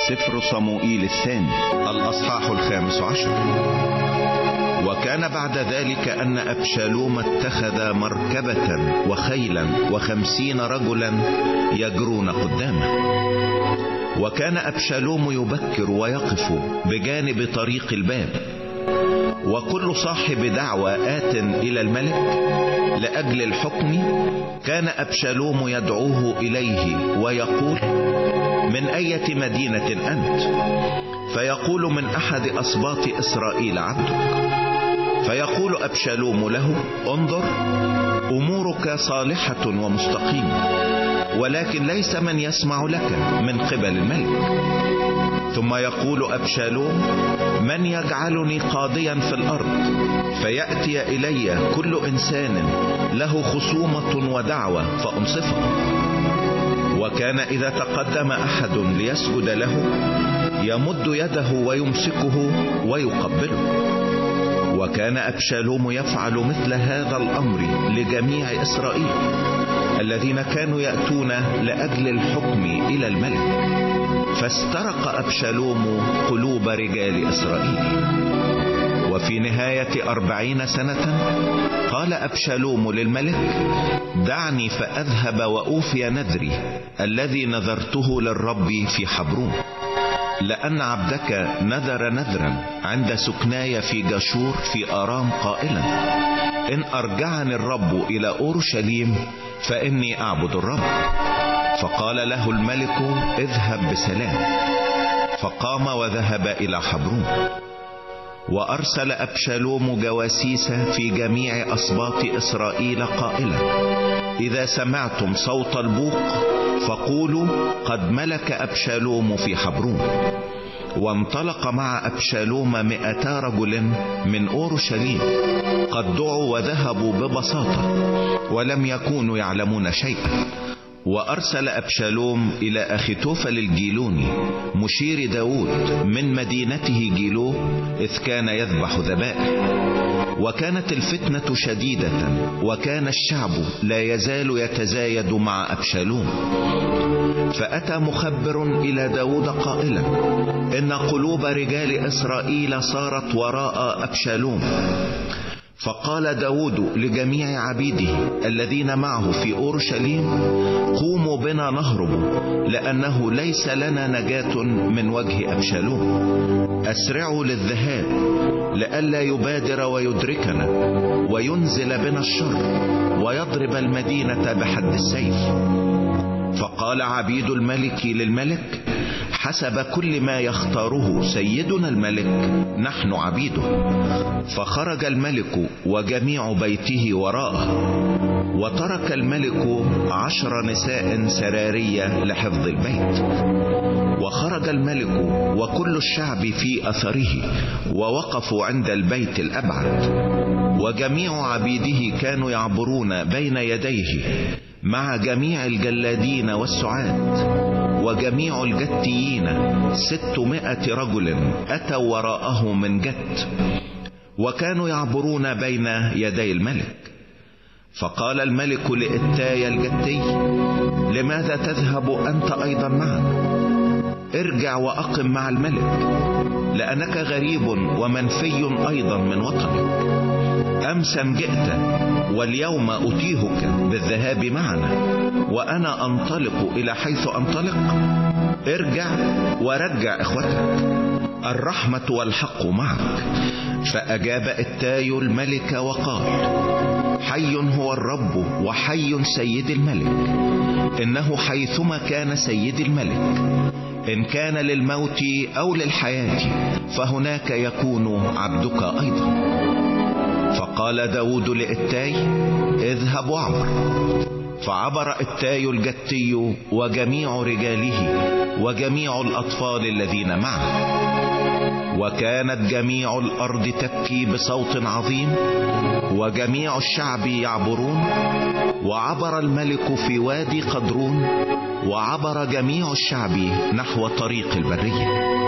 سفر صموئيل الثاني الأصحاح 15. وكان بعد ذلك أن أبشالوم اتخذ مركبة وخيلا 50 رجلا يجرون قدامه. وكان أبشالوم يبكر ويقف بجانب طريق الباب، وكل صاحب دعوة آت إلى الملك لأجل الحكم كان أبشالوم يدعوه إليه ويقول: من أية مدينة أنت؟ فيقول: من أحد أسباط إسرائيل عبدك. فيقول أبشالوم له: انظر، أمورك صالحة ومستقيمة، ولكن ليس من يسمع لك من قبل الملك. ثم يقول أبشالوم: من يجعلني قاضيا في الأرض فيأتي إلي كل إنسان له خصومة ودعوة فأنصفه؟ وكان إذا تقدم أحد ليسجد له يمد يده ويمسكه ويقبله. وكان أبشالوم يفعل مثل هذا الأمر لجميع إسرائيل الذين كانوا يأتون لأجل الحكم إلى الملك. فاسترق أبشالوم قلوب رجال إسرائيل. وفي نهاية 40 سنة قال أبشالوم للملك: دعني فأذهب وأوفي نذري الذي نذرته للرب في حبرون، لأن عبدك نذر نذرا عند سكناي في جاشور في آرام قائلا: إن أرجعني الرب إلى أورشليم فإني أعبد الرب. فقال له الملك: اذهب بسلام. فقام وذهب إلى حبرون. وأرسل أبشالوم جواسيس في جميع أسباط إسرائيل قائلا: إذا سمعتم صوت البوق فقولوا قد ملك أبشالوم في حبرون. وانطلق مع أبشالوم 200 رجل من أورشليم قد دعوا وذهبوا ببساطة ولم يكونوا يعلمون شيئا. وأرسل أبشالوم إلى أخيتوفل الجيلوني مشير داود من مدينته جيلو إذ كان يذبح ذبائح. وكانت الفتنة شديدة، وكان الشعب لا يزال يتزايد مع أبشالوم. فأتى مخبر إلى داود قائلا: إن قلوب رجال إسرائيل صارت وراء أبشالوم. فقال داود لجميع عبيده الذين معه في أورشليم: قوموا بنا نهرب، لأنه ليس لنا نجاة من وجه أبشالوم. أسرعوا للذهاب لئلا يبادر ويدركنا وينزل بنا الشر ويضرب المدينة بحد السيف. فقال عبيد الملك للملك: حسب كل ما يختاره سيدنا الملك نحن عبيده. فخرج الملك وجميع بيته وراءه، وترك الملك 10 نساء سرارية لحفظ البيت. وخرج الملك وكل الشعب في أثره ووقفوا عند البيت الأبعد. وجميع عبيده كانوا يعبرون بين يديه مع جميع الجلادين والسعاد. وجميع الجتيين 600 رجل أتوا وراءه من جت، وكانوا يعبرون بين يدي الملك. فقال الملك لإتاي الجتي: لماذا تذهب أنت أيضا معنا؟ ارجع وأقم مع الملك، لأنك غريب ومنفي أيضا من وطنك. أمسا جئت، واليوم أتيهك بالذهاب معنا، وأنا أنطلق إلى حيث أنطلق. ارجع ورجع إخوتك، الرحمة والحق معك. فأجاب إتاي الملك وقال: حي هو الرب وحي سيد الملك، إنه حيثما كان سيد الملك، إن كان للموت أو للحياة فهناك يكون عبدك أيضا. فقال داود لإتاي: اذهب وعبر. فعبر إتاي الجتي وجميع رجاله وجميع الأطفال الذين معه. وكانت جميع الأرض تبكي بصوت عظيم، وجميع الشعب يعبرون. وعبر الملك في وادي قدرون، وعبر جميع الشعب نحو طريق البرية.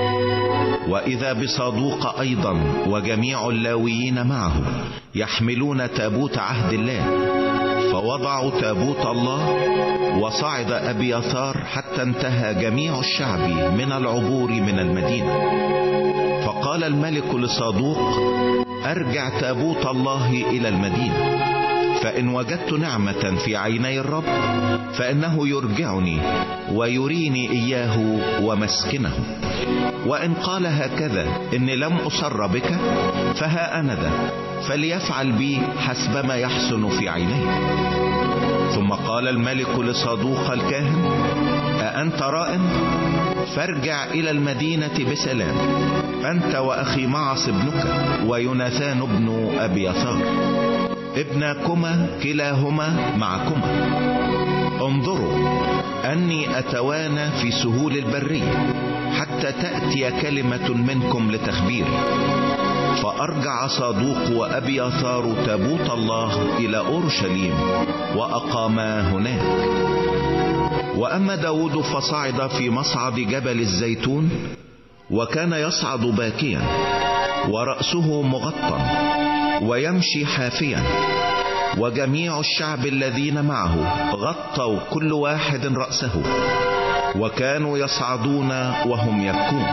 وإذا بصادوق أيضا وجميع اللاويين معه يحملون تابوت عهد الله. فوضعوا تابوت الله، وصعد أبياثار حتى انتهى جميع الشعب من العبور من المدينة. فقال الملك لصادوق: أرجع تابوت الله إلى المدينة، فإن وجدت نعمة في عيني الرب فإنه يرجعني ويريني إياه ومسكنه. وإن قال هكذا إني لم أصر بك فها أنا ذا، فليفعل بي حسب ما يحسن في عينيه. ثم قال الملك لصادوق الكاهن: أأنت رائم؟ فارجع إلى المدينة بسلام، أنت وأخي معص ابنك ويوناثان ابن أبياثار ابناكما كلاهما معكما. انظروا أني أتوانى في سهول البرية حتى تأتي كلمة منكم لتخبيري. فأرجع صادوق وأبياثار تابوت الله إلى أورشليم وأقاما هناك. وأما داود فصعد في مصعد جبل الزيتون، وكان يصعد باكيا ورأسه مغطى ويمشي حافيا، وجميع الشعب الذين معه غطوا كل واحد رأسه، وكانوا يصعدون وهم يبكون.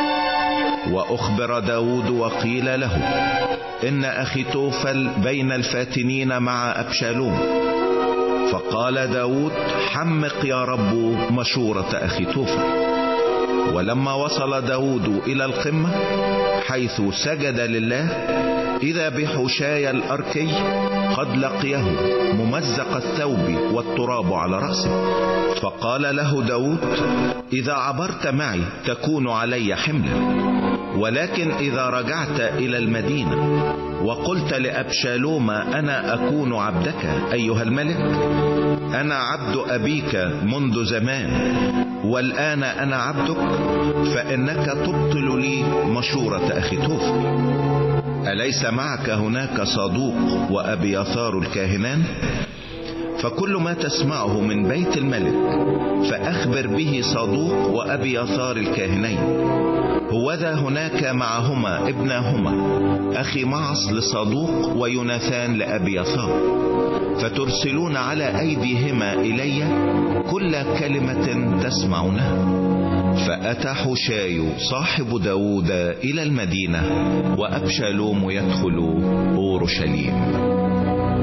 وأخبر داود وقيل له: إن أخيتوفل بين الفاتنين مع أبشالوم. فقال داود: حمق يا رب مشورة أخيتوفل. ولما وصل داود إلى القمة حيث سجد لله، إذا بحشاي الأركي قد لقيه ممزق الثوب والتراب على رأسه. فقال له داود: إذا عبرت معي تكون علي حملا، ولكن إذا رجعت إلى المدينة وقلت لأبشالوم: أنا أكون عبدك أيها الملك، أنا عبد أبيك منذ زمان والآن أنا عبدك، فإنك تبطل لي مشورة أخيتوفل. أليس معك هناك صادوق وأبياثار الكاهنان؟ فكل ما تسمعه من بيت الملك فأخبر به صادوق وأبياثار الكاهنين. هوذا هناك معهما ابناهما أخي معص لصادوق ويوناثان لأبياثار، فترسلون على أيديهما إلي كل كلمة تسمعونها. فأتى حشاي صاحب داود إلى المدينة، وأبشالوم يدخل أورشليم.